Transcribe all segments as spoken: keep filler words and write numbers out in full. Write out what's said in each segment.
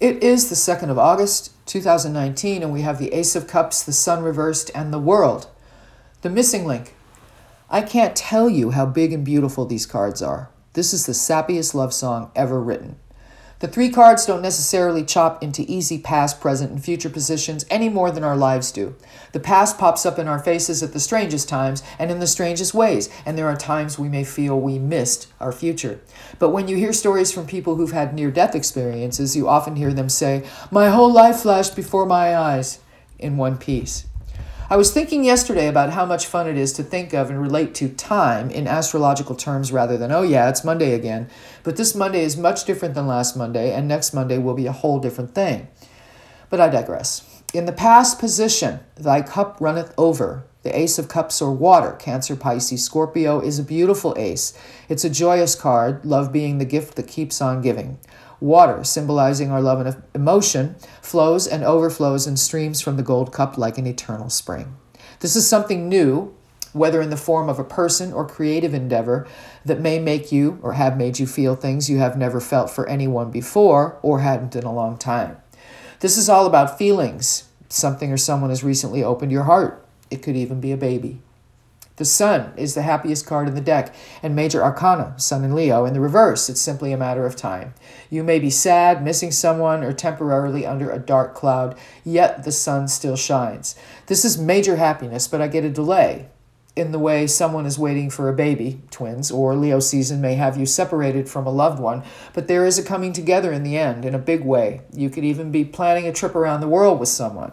It is the second of August, two thousand nineteen, and we have the Ace of Cups, the Sun reversed, and the World. The missing link. I can't tell you how big and beautiful these cards are. This is the sappiest love song ever written. The three cards don't necessarily chop into easy past, present, and future positions any more than our lives do. The past pops up in our faces at the strangest times and in the strangest ways, and there are times we may feel we missed our future. But when you hear stories from people who've had near-death experiences, you often hear them say, "My whole life flashed before my eyes," in one piece. I was thinking yesterday about how much fun it is to think of and relate to time in astrological terms rather than, oh yeah, it's Monday again. But this Monday is much different than last Monday, and next Monday will be a whole different thing. But I digress. In the past position, thy cup runneth over. The Ace of Cups, or water, Cancer, Pisces, Scorpio, is a beautiful ace. It's a joyous card, love being the gift that keeps on giving. Water, symbolizing our love and emotion, flows and overflows and streams from the gold cup like an eternal spring. This is something new, whether in the form of a person or creative endeavor, that may make you or have made you feel things you have never felt for anyone before or hadn't in a long time. This is all about feelings. Something or someone has recently opened your heart. It could even be a baby. The Sun is the happiest card in the deck, and Major Arcana, Sun in Leo. In the reverse, it's simply a matter of time. You may be sad, missing someone, or temporarily under a dark cloud, yet the sun still shines. This is major happiness, but I get a delay. In the way someone is waiting for a baby, twins, or Leo season may have you separated from a loved one, but there is a coming together in the end, in a big way. You could even be planning a trip around the world with someone.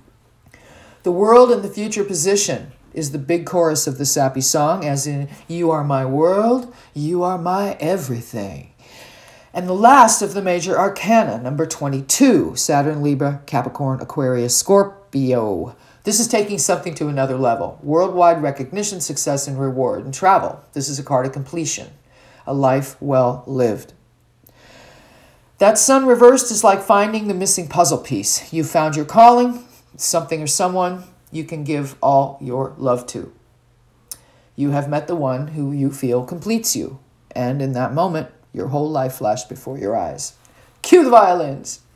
The World in the future position is the big chorus of the sappy song, as in, you are my world, you are my everything. And the last of the major arcana, number twenty-two, Saturn, Libra, Capricorn, Aquarius, Scorpio. This is taking something to another level. Worldwide recognition, success, and reward, and travel. This is a card of completion, a life well lived. That Sun reversed is like finding the missing puzzle piece. You found your calling, something or someone you can give all your love to. You have met the one who you feel completes you, and in that moment, your whole life flashed before your eyes. Cue the violins!